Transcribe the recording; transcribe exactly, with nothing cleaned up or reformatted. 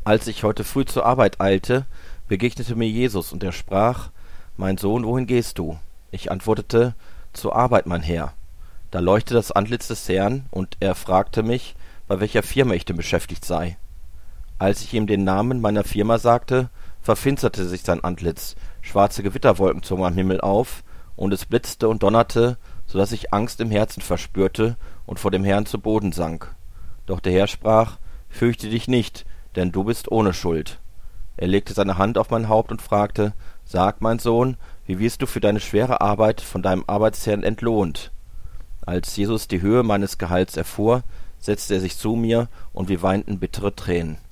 Als ich heute früh zur Arbeit eilte, begegnete mir Jesus, und er sprach: »Mein Sohn, wohin gehst du?« Ich antwortete: »Zur Arbeit, mein Herr.« Da leuchtete das Antlitz des Herrn, und er fragte mich, bei welcher Firma ich denn beschäftigt sei. Als ich ihm den Namen meiner Firma sagte, verfinsterte sich sein Antlitz, schwarze Gewitterwolken zogen am Himmel auf, und es blitzte und donnerte, so dass ich Angst im Herzen verspürte und vor dem Herrn zu Boden sank. Doch der Herr sprach: »Fürchte dich nicht, denn du bist ohne Schuld.« Er legte seine Hand auf mein Haupt und fragte: »Sag, mein Sohn, wie wirst du für deine schwere Arbeit von deinem Arbeitsherrn entlohnt?« Als Jesus die Höhe meines Gehalts erfuhr, setzte er sich zu mir, und wir weinten bittere Tränen.